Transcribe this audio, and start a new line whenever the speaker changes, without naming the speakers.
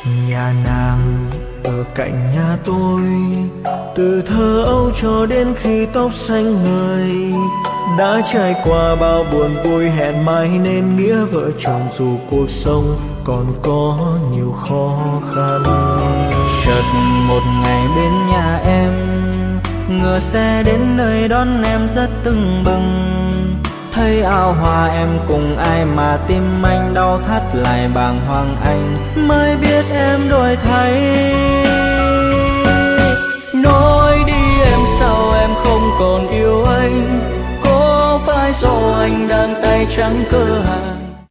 Nhà nàng ở cạnh nhà tôi, từ thơ ấu cho đến khi tóc xanh ngời, đã trải qua bao buồn vui hẹn mai nên nghĩa vợ chồng dù cuộc sống còn có nhiều khó khăn.
Chợt một ngày bên nhà em, ngựa xe đến nơi đón em rất tưng bừng. Thấy áo hoa em cùng ai mà tim anh đau thắt lại bàng hoàng, anh mới biết em đổi thay. Nói đi em sao em không còn yêu anh, có phải do anh đang tay trắng cơ hàn